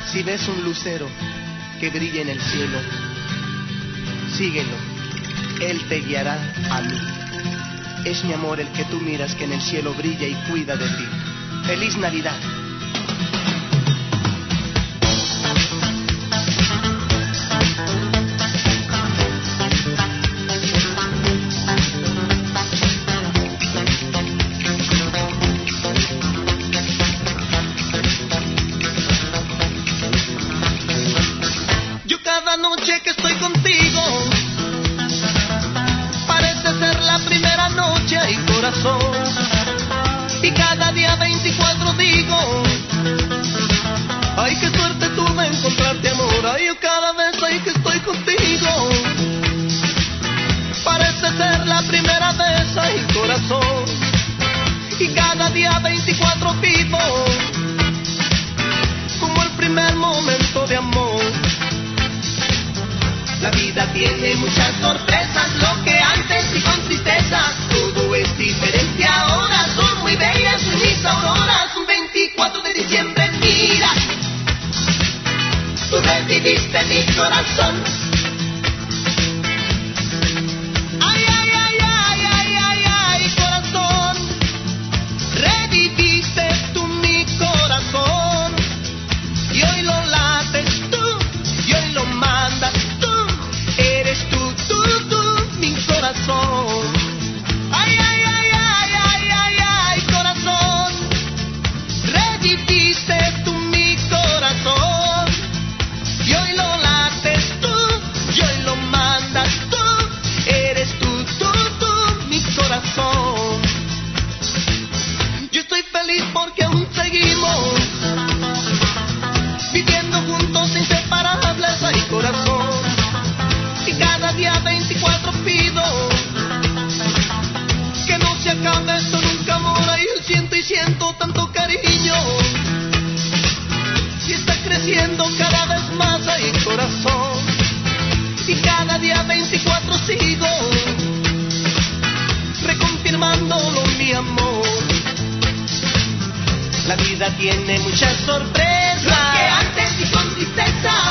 Si ves un lucero que brilla en el cielo, síguelo, él te guiará a mí. Es mi amor el que tú miras que en el cielo brilla y cuida de ti. ¡Feliz Navidad! Cada noche que estoy contigo parece ser la primera noche, ay corazón. Y cada día 24 digo, ay qué suerte tuve encontrarte amor. Ay yo cada vez ay que estoy contigo parece ser la primera vez, ay corazón. Y cada día 24 vivo como el primer momento de amor. La vida tiene muchas sorpresas, lo que antes y con tristeza, todo es diferente ahora, son muy bellas mis auroras, un 24 de diciembre, mira, tú reviviste mi corazón. Ay, ay, ay, ay, ay, ay, ay, corazón, reviviste tú mi corazón, y hoy lo lates tú, y hoy lo mandas tú. Eres tú, mi corazón. Ay, ay, ay, ay, ay, ay, ay, corazón. Reviviste tú mi corazón. Y hoy lo lates tú, y hoy lo mandas tú. Eres tú, mi corazón. Yo estoy feliz porque aún seguimos viviendo juntos inseparables, ay, corazón. Y cada día 24 pido que no se acabe esto nunca, amor. Ay, siento y siento tanto cariño y está creciendo cada vez más, ay, corazón. Y cada día 24 sigo reconfirmándolo, mi amor. La vida tiene muchas sorpresas, lo que antes y con tristeza,